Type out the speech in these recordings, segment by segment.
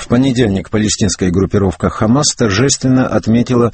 понедельник палестинская группировка «Хамас» торжественно отметила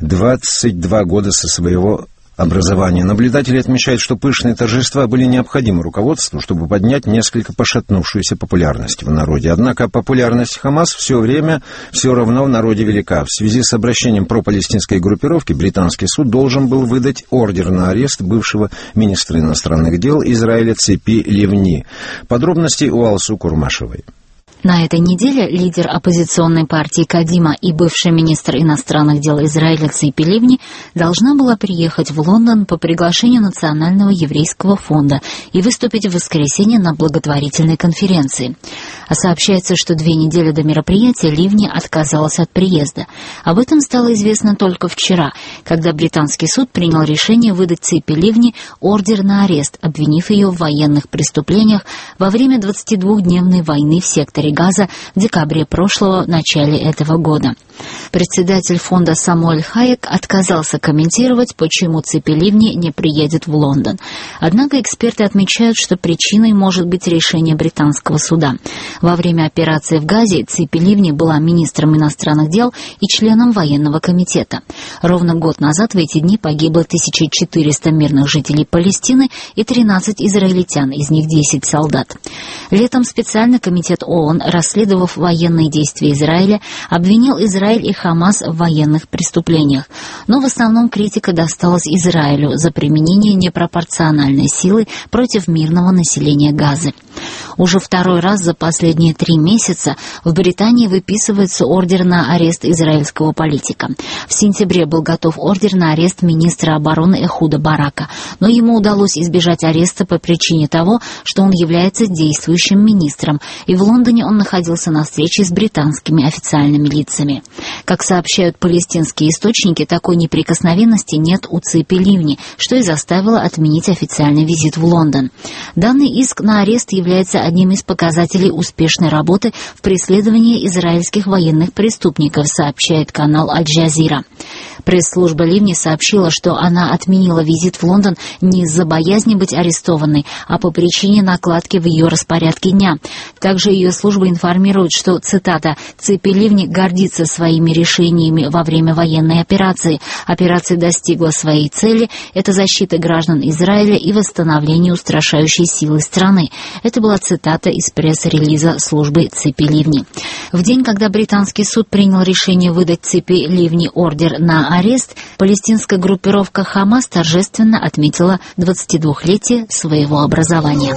22 года со своего образования. Наблюдатели отмечают, что пышные торжества были необходимы руководству, чтобы поднять несколько пошатнувшуюся популярность в народе. Однако популярность «Хамас» все равно в народе велика. В связи с обращением пропалестинской группировки британский суд должен был выдать ордер на арест бывшего министра иностранных дел Израиля Ципи Ливни. Подробности у Алсу Курмашевой. На этой неделе лидер оппозиционной партии Кадима и бывший министр иностранных дел Израиля Ципи Ливни должна была приехать в Лондон по приглашению Национального еврейского фонда и выступить в воскресенье на благотворительной конференции. А сообщается, что 2 недели до мероприятия Ливни отказалась от приезда. Об этом стало известно только вчера, когда британский суд принял решение выдать Ципи Ливни ордер на арест, обвинив ее в военных преступлениях во время 22-дневной войны в секторе Газа в декабре прошлого, начале этого года. Председатель фонда Самуэль Хайек отказался комментировать, почему Ципи Ливни не приедет в Лондон. Однако эксперты отмечают, что причиной может быть решение британского суда. Во время операции в Газе Ципи Ливни была министром иностранных дел и членом военного комитета. Ровно год назад в эти дни погибло 1400 мирных жителей Палестины и 13 израильтян, из них 10 солдат. Летом специальный комитет ООН, расследовав военные действия Израиля, обвинил Израиль и Хамас в военных преступлениях. Но в основном критика досталась Израилю за применение непропорциональной силы против мирного населения Газы. Уже второй раз за последние 3 месяца в Британии выписывается ордер на арест израильского политика. В сентябре был готов ордер на арест министра обороны Эхуда Барака, но ему удалось избежать ареста по причине того, что он является действующим министром, и в Лондоне он находился на встрече с британскими официальными лицами. Как сообщают палестинские источники, такой неприкосновенности нет у Ципи Ливни, что и заставило отменить официальный визит в Лондон. Данный иск на арест является одним из показателей успешной работы в преследовании израильских военных преступников, сообщает канал Аль-Джазира. Пресс-служба Ливни сообщила, что она отменила визит в Лондон не из-за боязни быть арестованной, а по причине накладки в ее распорядке дня. Также ее служба информирует, что, цитата, «Ципи Ливни гордится своими решениями во время военной операции. Операция достигла своей цели – это защита граждан Израиля и восстановление устрашающей силы страны». Это была цитата из пресс-релиза службы Ципи Ливни. В день, когда британский суд принял решение выдать Ципи Ливни ордер на арест, палестинская группировка «Хамас» торжественно отметила 22-летие своего образования.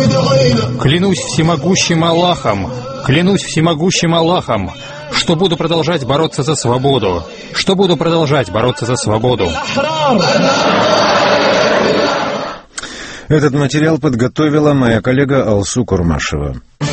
Клянусь всемогущим Аллахом, что буду продолжать бороться за свободу, Этот материал подготовила моя коллега Алсу Курмашева.